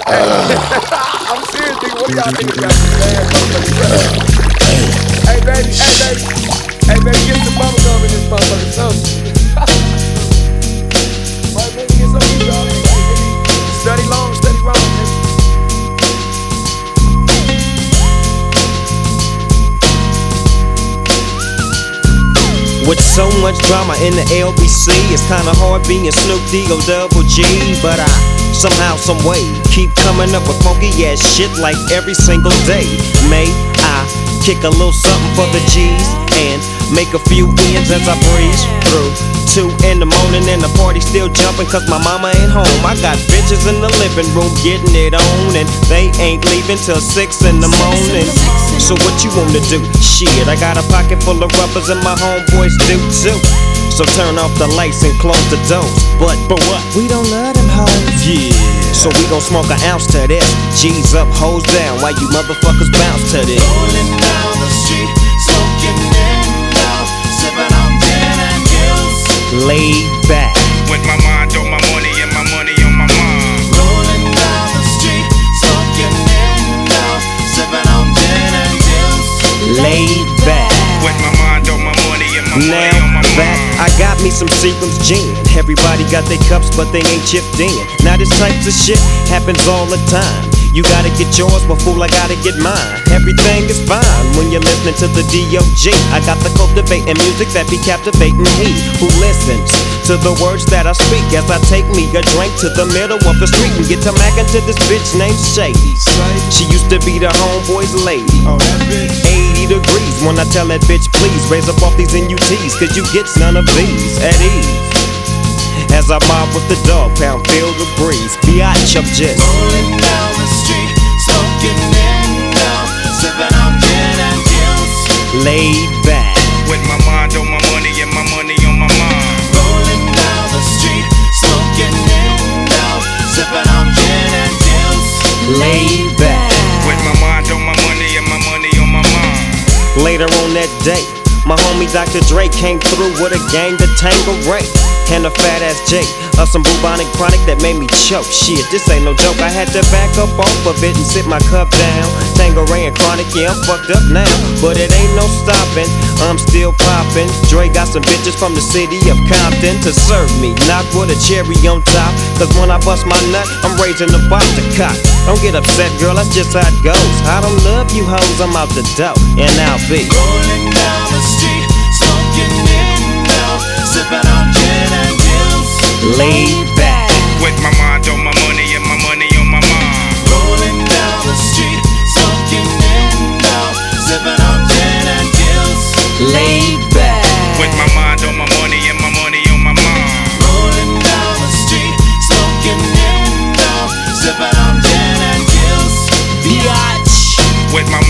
I'm serious, nigga. What do y'all niggas got to say? Hey, baby. Hey, baby, get some bubble gum in this motherfucker. So, right, baby, get some of you, y'all. Study long, study wrong, nigga. With so much drama in the LBC, it's kinda hard being Snoop D-O double G. But I somehow, someway keep coming up with funky ass shit like every single day. May I kick a little something for the G's and make a few ends as I breeze through 2 in the morning and the party still jumping cause my mama ain't home. I got bitches in the living room getting it on and they ain't leaving till 6 in the morning. So what you wanna do? Shit, I got a pocket full of rubbers and my homeboys do too. So turn off the lights and close the doors. But what? We don't love them hoes. Yeah. So we gon' smoke an ounce to this. G's up, hoes down, while you motherfuckers bounce to this. Rolling down the street, smoking in out, sipping on gin and gills. Laid back. With my mind on my money and my money on my mind. Rolling down the street, smoking in out, sipping on gin and gills. Laid back. With my mind on my money and my money on my Now back, mind. I got me some Seagram's gin. Everybody got their cups, but they ain't chipped in. Now this types of shit happens all the time. You gotta get yours, but fool, I gotta get mine. Everything is fine when you're listening to the D.O.G. I got the cultivating music that be captivating he who listens to the words that I speak as I take me a drink to the middle of the street and get to mackin' to this bitch named Shady. She used to be the homeboy's lady. 80 degrees when I tell that bitch, please raise up off these NUTs, cause you get none of these at ease. As I mob with the dog pound, feel the breeze. Biatch, I'm just Rolling down the street, smoking in out, sipping on gin and gills. laid back. With my mind on my money and my money on my mind. Rolling down the street, smoking in out, sipping on gin and gills. Laid back. With my mind on my money and my money on my mind. Later on that day, my homie Dr. Dre came through with a gang to Tangeray and a fat ass J of some bubonic chronic that made me choke. Shit, this ain't no joke. I had to back up off of it and sit my cup down. Tangeray and chronic, yeah, I'm fucked up now, but it ain't no stopping. I'm still popping. Dre got some bitches from the city of Compton to serve me, not with a cherry on top. Cause when I bust my nut, I'm raising the bar to cock. Don't get upset, girl, that's just how it goes. I don't love you hoes, I'm out the dough, and I'll be Rolling down the street, smoking in out, sipping on gin and gills. laid back. With my mind on my money and my money on my mind. Rolling down the street, smoking in out, sipping on gin and gills. Laid back. With my mind on my money and my money on my mind. Rolling down the street, smoking in out, sipping on gin and gills. Biatch. With my